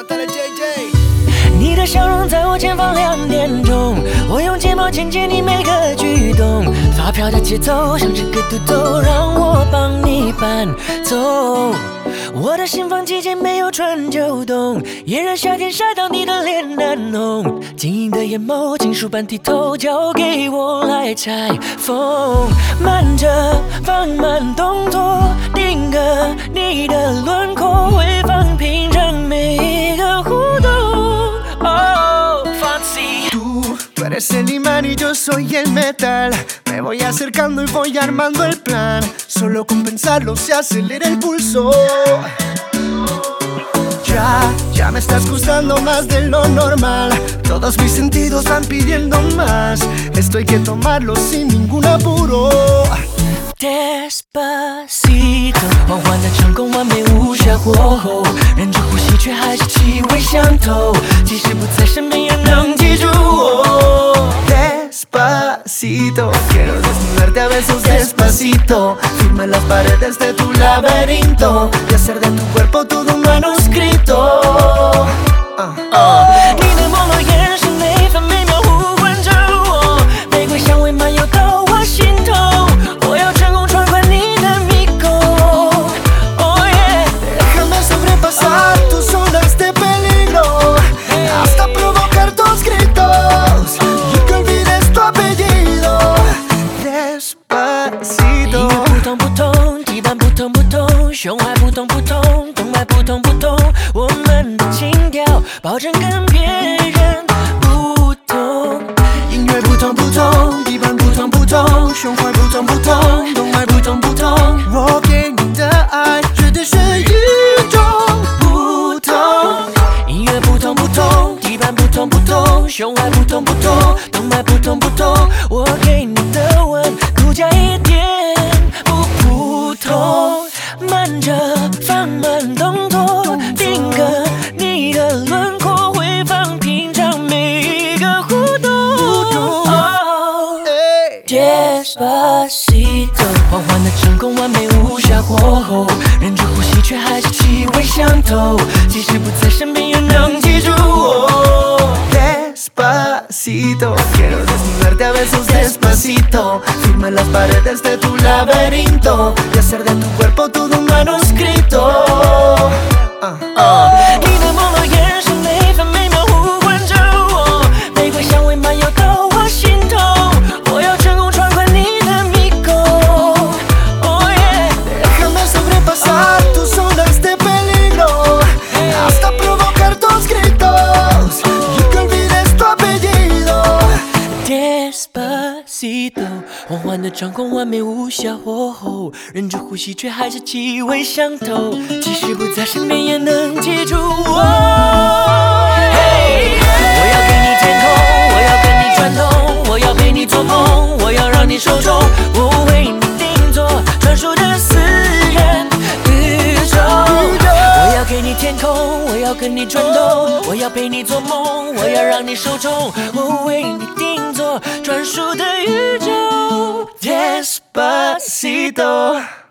带来 JJ。 你的笑容在我前方2点钟，我用睫毛牵起你每个举动，发飘的节奏像这个独奏，让我帮你伴奏。我的心房季节没有春秋冬，炎热夏天晒到你的脸难弄，晶莹的眼眸金属般剔透，交给我来裁缝。慢着放慢动作，定格你的轮廓，回放品尝每一个互动。 Tú eres el imán y yo soy el metal. Me voy acercando y voy armando el plan. Solo con pensarlo se acelera el pulso. Ya me estás gustando más de lo normal. Todos mis sentidos van pidiendo más. Esto hay que tomarlo sin ningún apuro. Despacito， 缓缓的成功，完美无瑕过后，忍住呼吸却还是气味相投，即使不在身边也能记住我。 Despacito, quiero desnudarte a besos despacito. Firma las paredes de tu laberinto y hacer de tu cuerpo todo un manuscrito. 你的朦胧眼神每分每秒呼唤着我，玫瑰香味漫游到我心头，我要成功闯关你的迷宫。Oh yeah， déjame sobrepasar tus zonas de peligro hasta provocar tus gritos y que olvides tu apellido. Despacito， 音乐不同不同，地板不同不同，胸怀不同不同，动脉不同不同，我们的情调保证跟别人不同。 音乐不同不同，地板不同不同，胸怀不同不同，动脉不同不同，我给你的爱绝对是与众不同。 音乐不同不同，地板不同不同，胸怀不同不同，动脉不同不同，我给你的吻独家一点不普通。慢着放慢动作，定格你的轮廓，回放品尝每一个互动。Despacito， 缓缓的成功，完美无瑕过后，忍住呼吸却还是气味相投，即使不在身边也能记住我。 Despacito, quiero desnudarte a besos despacito. Firma las paredes de tu laberinto y hacer de tu cuerpo todo un manuscrito. 你的朦胧眼神每分每秒呼唤着我，玫瑰香味漫游到我心头，我要成功闯关你的迷宫。Oh yeah， déjame sobrepasar tus zonas de peligro hasta provocar tus gritos y que olvides tu apellido. Despacito， 缓缓的掌控，完美无瑕过后，忍住呼吸却还是气味相投，即使不在身边也能记住我。Hey， 我要给你天空，我要跟你转动，我要陪你做梦，我要让你手中，我为你定做专属的私人宇宙。我要给你天空，我要跟你转动，我要陪你做梦，我要让你手中，我为你定做专属的宇宙。Despacito。